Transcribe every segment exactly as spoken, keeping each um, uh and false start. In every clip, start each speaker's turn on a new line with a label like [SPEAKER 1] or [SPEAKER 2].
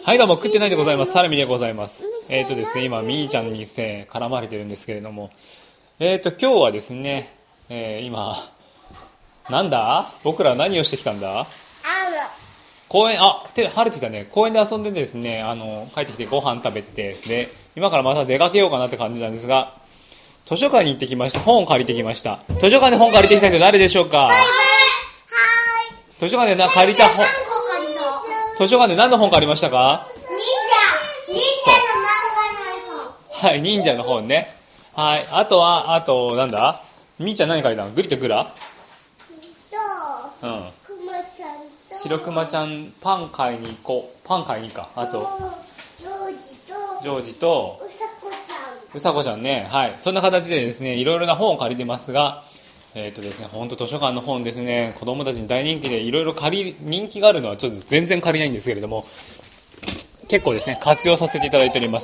[SPEAKER 1] はいどうも、食ってないでございます。サラミでございます。えっ、ー、とですね、今みーちゃんにせ絡まれてるんですけれども、えっ、ー、と今日はですね、えー、今なんだ僕ら何をしてきたんだ。公園、あ、手晴れてきたね。公園で遊んでですね、あの帰ってきてご飯食べて、で今からまた出かけようかなって感じなんですが、図書館に行ってきました。本を借りてきました。図書館で本借りてきた人誰でしょうか。図書館でな借りた本、図書館で何の本借りましたか。
[SPEAKER 2] 忍者忍者の漫画の本。
[SPEAKER 1] はい、忍者の本ね。はい、あとはあとなんだ、みーちゃん何借りたの。グリとグラ
[SPEAKER 2] と、
[SPEAKER 1] うん、
[SPEAKER 2] くまちゃんと
[SPEAKER 1] 白くまちゃんパン買いに行こう。パン買いに行か。あと
[SPEAKER 2] ジョージと
[SPEAKER 1] ジョージと
[SPEAKER 2] うさこちゃん
[SPEAKER 1] うさこちゃんね。はい、そんな形でですね、いろいろな本を借りてますが、えーとですね、本当図書館の本ですね、子供たちに大人気でいろいろ借り人気があるのはちょっと全然借りないんですけれども、結構ですね活用させていただいております。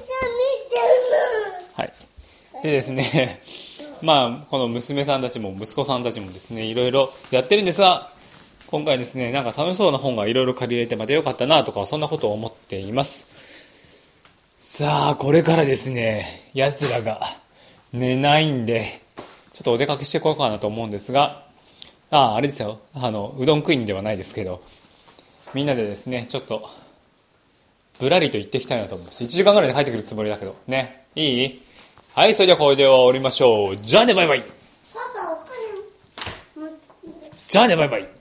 [SPEAKER 1] はい。でですね、まあこの娘さんたちも息子さんたちもですねいろいろやってるんですが、今回ですねなんか楽しそうな本がいろいろ借りれてまた良かったなとか、そんなことを思っています。さあこれからですね、奴らが寝ないんでちょっとお出かけしてこようかなと思うんですが、あああれですよ、あのうどん食いにではないですけど、みんなでですねちょっとぶらりと行ってきたいなと思います。いちじかんぐらいで帰ってくるつもりだけどね。いい？はい、それではこれでは終わりましょう。じゃあねバイバイ。
[SPEAKER 2] パパお金
[SPEAKER 1] じゃあねバイバイ。